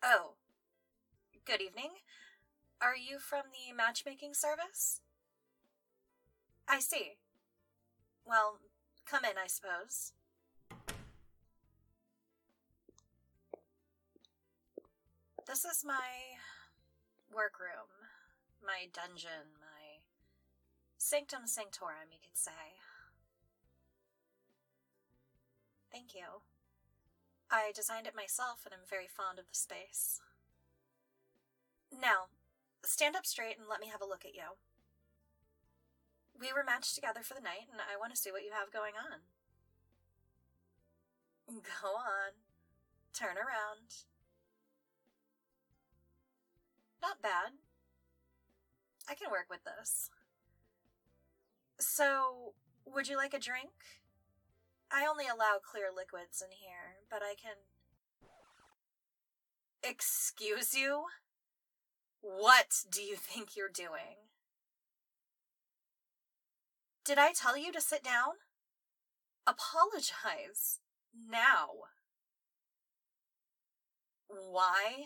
Oh, good evening. Are you from the matchmaking service? I see. Well, come in, I suppose. This is my workroom, my dungeon, my sanctum sanctorum, you could say. Thank you. I designed it myself and I'm very fond of the space. Now, stand up straight and let me have a look at you. We were matched together for the night and I want to see what you have going on. Go on. Turn around. Not bad. I can work with this. So, would you like a drink? I only allow clear liquids in here, but I can... Excuse you? What do you think you're doing? Did I tell you to sit down? Apologize. Now. Why?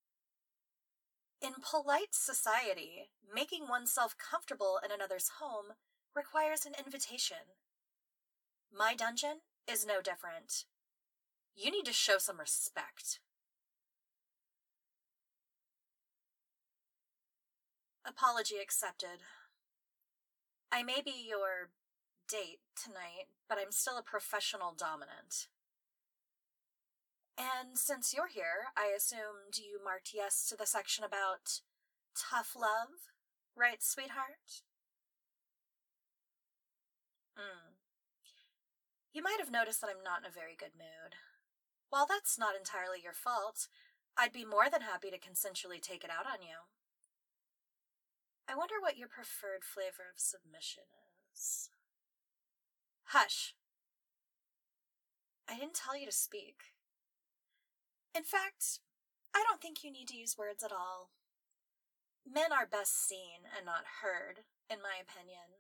In polite society, making oneself comfortable in another's home requires an invitation. My dungeon is no different. You need to show some respect. Apology accepted. I may be your date tonight, but I'm still a professional dominant. And since you're here, I assumed you marked yes to the section about tough love, right, sweetheart? You might have noticed that I'm not in a very good mood. While that's not entirely your fault, I'd be more than happy to consensually take it out on you. I wonder what your preferred flavor of submission is. Hush. I didn't tell you to speak. In fact, I don't think you need to use words at all. Men are best seen and not heard, in my opinion.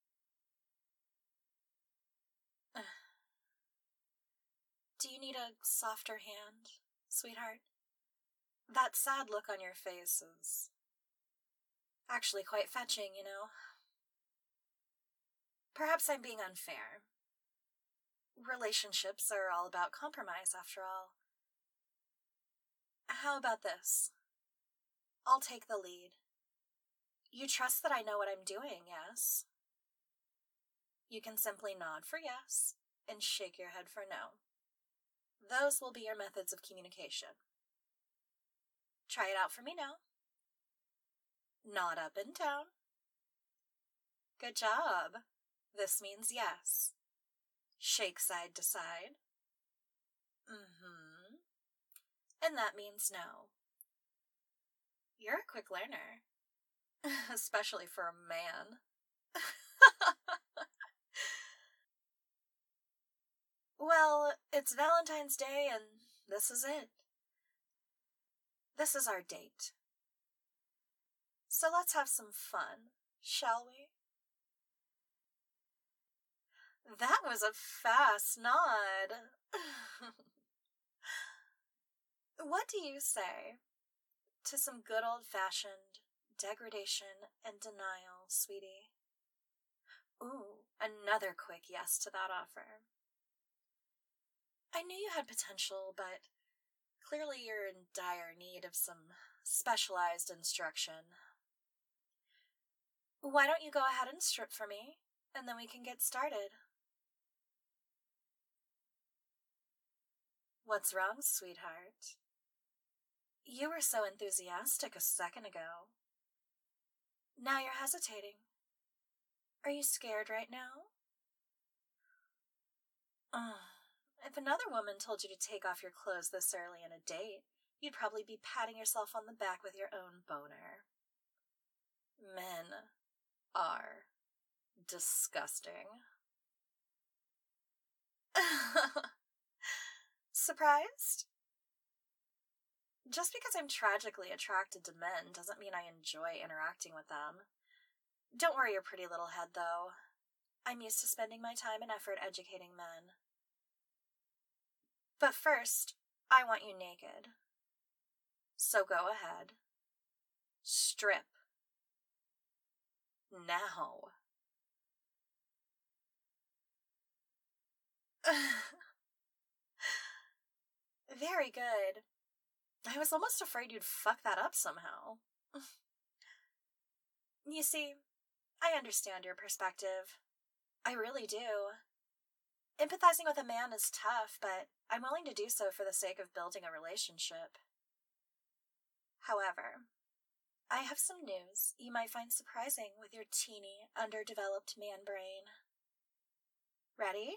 Do you need a softer hand, sweetheart? That sad look on your face is actually quite fetching, you know. Perhaps I'm being unfair. Relationships are all about compromise, after all. How about this? I'll take the lead. You trust that I know what I'm doing, yes? You can simply nod for yes and shake your head for no. Those will be your methods of communication. Try it out for me now. Nod up and down. Good job. This means yes. Shake side to side. And that means no. You're a quick learner. Especially for a man. Well, it's Valentine's Day and this is it. This is our date. So let's have some fun, shall we? That was a fast nod. What do you say to some good old-fashioned degradation and denial, sweetie? Ooh, another quick yes to that offer. I knew you had potential, but clearly you're in dire need of some specialized instruction. Why don't you go ahead and strip for me, and then we can get started. What's wrong, sweetheart? You were so enthusiastic a second ago. Now you're hesitating. Are you scared right now? If another woman told you to take off your clothes this early in a date, you'd probably be patting yourself on the back with your own boner. Men are disgusting. Surprised? Just because I'm tragically attracted to men doesn't mean I enjoy interacting with them. Don't worry your pretty little head, though. I'm used to spending my time and effort educating men. But first, I want you naked. So go ahead. Strip. Now. Very good. I was almost afraid you'd fuck that up somehow. You see, I understand your perspective. I really do. Empathizing with a man is tough, but I'm willing to do so for the sake of building a relationship. However, I have some news you might find surprising with your teeny, underdeveloped man brain. Ready?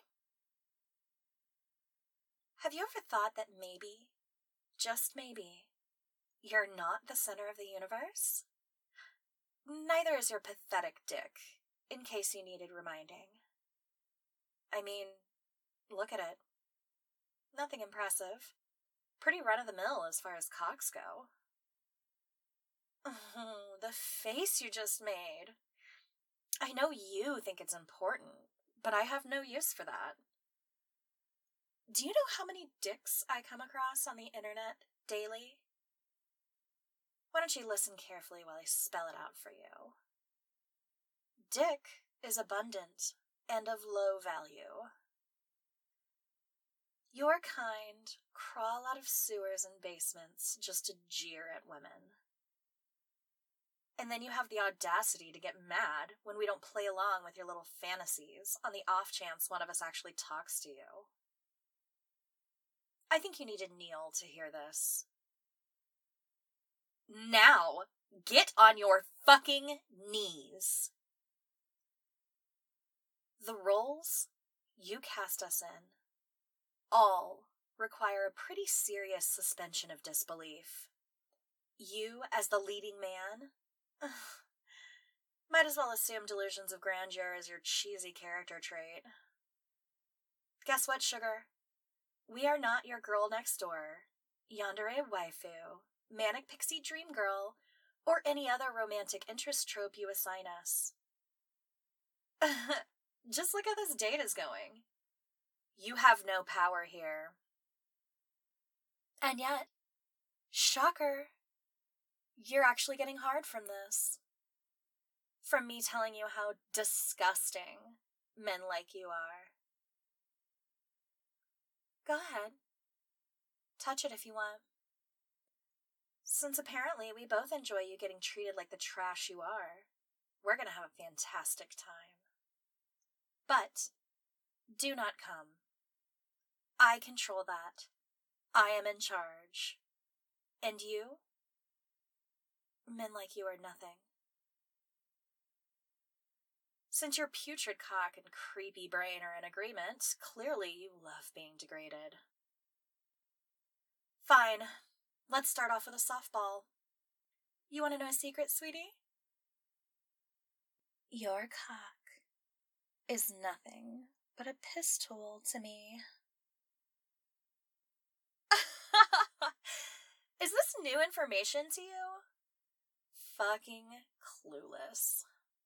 Have you ever thought that maybe, just maybe, you're not the center of the universe? Neither is your pathetic dick, in case you needed reminding. I mean, look at it. Nothing impressive. Pretty run-of-the-mill as far as cocks go. The face you just made. I know you think it's important, but I have no use for that. Do you know how many dicks I come across on the internet daily? Why don't you listen carefully while I spell it out for you? Dick is abundant and of low value. Your kind crawl out of sewers and basements just to jeer at women. And then you have the audacity to get mad when we don't play along with your little fantasies on the off chance one of us actually talks to you. I think you need to kneel to hear this. Now, get on your fucking knees. The roles you cast us in all require a pretty serious suspension of disbelief. You, as the leading man, might as well assume delusions of grandeur as your cheesy character trait. Guess what, sugar? We are not your girl next door, yandere waifu, manic pixie dream girl, or any other romantic interest trope you assign us. Just look how this date is going. You have no power here. And yet, shocker, you're actually getting hard from this. From me telling you how disgusting men like you are. Go ahead. Touch it if you want. Since apparently we both enjoy you getting treated like the trash you are, we're gonna have a fantastic time. But do not come. I control that. I am in charge. And you? Men like you are nothing. Since your putrid cock and creepy brain are in agreement, clearly you love being degraded. Fine. Let's start off with a softball. You want to know a secret, sweetie? Your cock is nothing but a piss tool to me. Is this new information to you? Fucking clueless.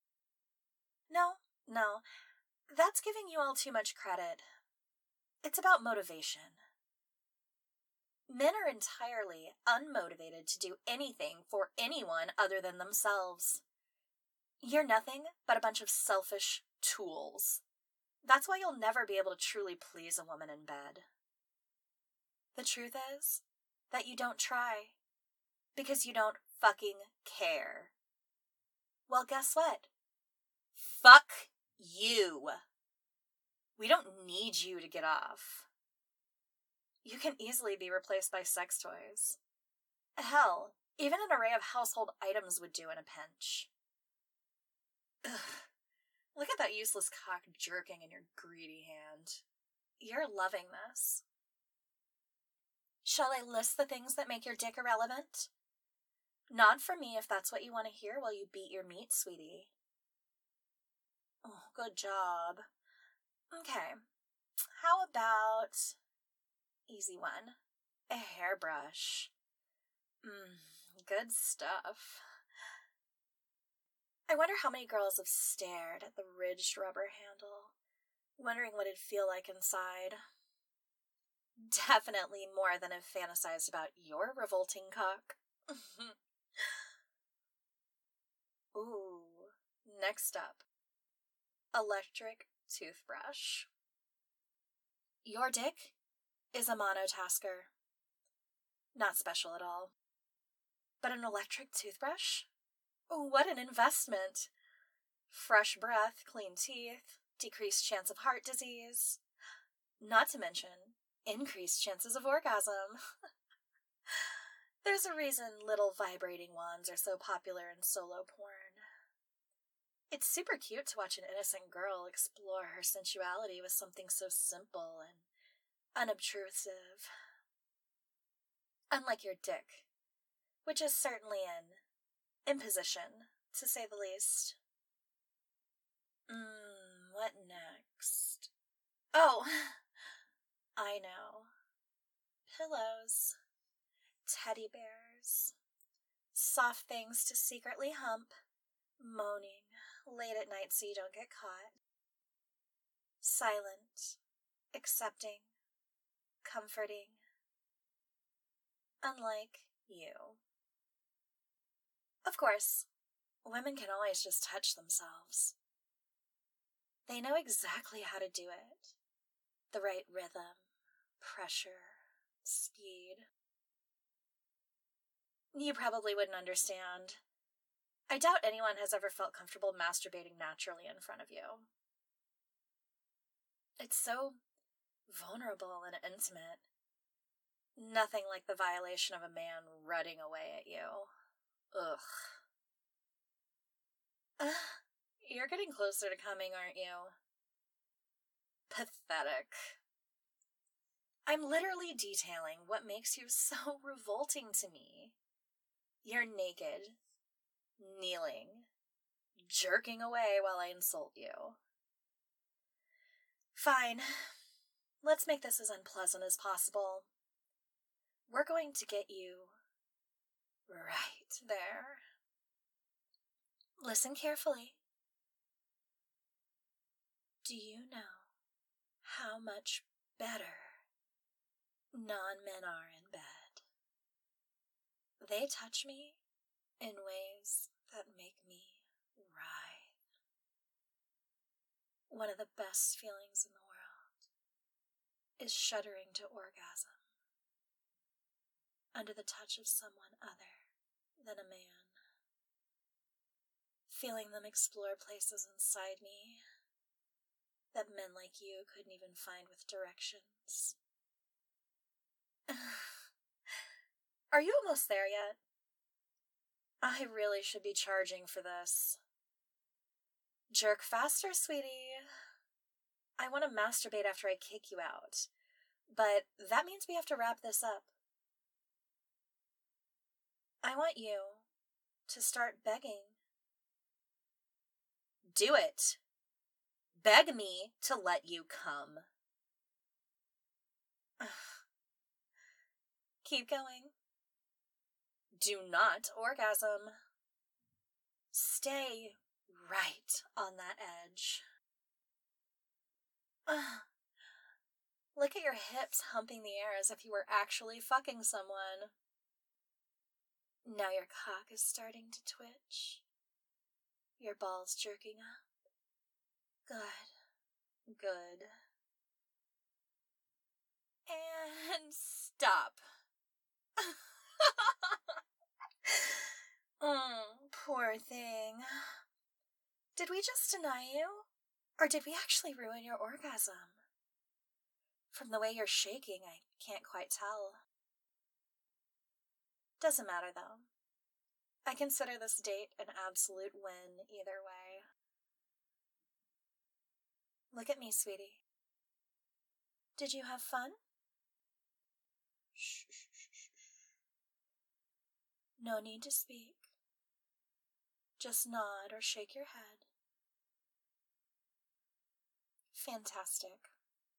No, that's giving you all too much credit. It's about motivation. Men are entirely unmotivated to do anything for anyone other than themselves. You're nothing but a bunch of selfish tools. That's why you'll never be able to truly please a woman in bed. The truth is that you don't try, because you don't fucking care. Well, guess what? Fuck you. We don't need you to get off. You can easily be replaced by sex toys. Hell, even an array of household items would do in a pinch. Ugh. Look at that useless cock jerking in your greedy hand. You're loving this. Shall I list the things that make your dick irrelevant? Nod for me if that's what you want to hear while you beat your meat, sweetie. Oh, good job. Okay, how about... easy one. A hairbrush. Good stuff. I wonder how many girls have stared at the ridged rubber handle, wondering what it'd feel like inside. Definitely more than have fantasized about your revolting cock. Ooh, next up, electric toothbrush. Your dick is a monotasker. Not special at all. But an electric toothbrush? Oh, what an investment! Fresh breath, clean teeth, decreased chance of heart disease. Not to mention, increased chances of orgasm. There's a reason little vibrating wands are so popular in solo porn. It's super cute to watch an innocent girl explore her sensuality with something so simple and unobtrusive. Unlike your dick, which is certainly an imposition, to say the least. What next? Oh, I know. Pillows. Teddy bears. Soft things to secretly hump. Moaning late at night so you don't get caught. Silent. Accepting. Comforting. Unlike you. Of course, women can always just touch themselves. They know exactly how to do it. The right rhythm, pressure, speed. You probably wouldn't understand. I doubt anyone has ever felt comfortable masturbating naturally in front of you. It's so vulnerable and intimate. Nothing like the violation of a man rutting away at you. Ugh. You're getting closer to coming, aren't you? Pathetic. I'm literally detailing what makes you so revolting to me. You're naked, kneeling, jerking away while I insult you. Fine. Let's make this as unpleasant as possible. We're going to get you right there. Listen carefully. Do you know how much better non-men are in bed? They touch me in ways that make me writhe. One of the best feelings in the world is shuddering to orgasm under the touch of someone other than a man. Feeling them explore places inside me that men like you couldn't even find with directions. Are you almost there yet? I really should be charging for this. Jerk faster, sweetie. I want to masturbate after I kick you out, but that means we have to wrap this up. I want you to start begging. Do it. Beg me to let you come. Keep going. Do not orgasm. Stay right on that edge. Look at your hips humping the air as if you were actually fucking someone. Now your cock is starting to twitch. Your balls jerking up. Good. Good. And stop. Poor thing. Did we just deny you? Or did we actually ruin your orgasm? From the way you're shaking, I can't quite tell. Doesn't matter, though. I consider this date an absolute win either way. Look at me, sweetie. Did you have fun? Shh, shh, shh, shh. No need to speak. Just nod or shake your head. Fantastic.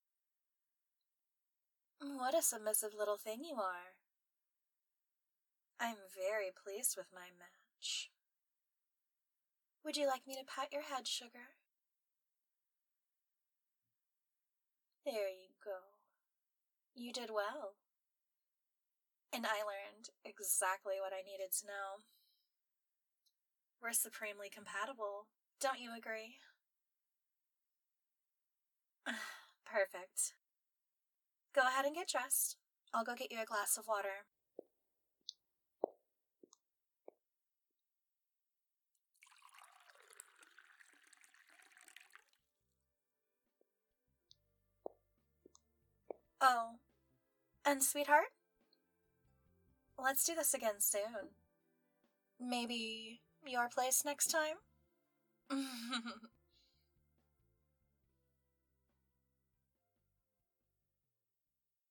What a submissive little thing you are. I'm very pleased with my match. Would you like me to pat your head, sugar? There you go. You did well. And I learned exactly what I needed to know. We're supremely compatible. Don't you agree? Perfect. Go ahead and get dressed. I'll go get you a glass of water. Oh, and sweetheart, let's do this again soon. Maybe your place next time?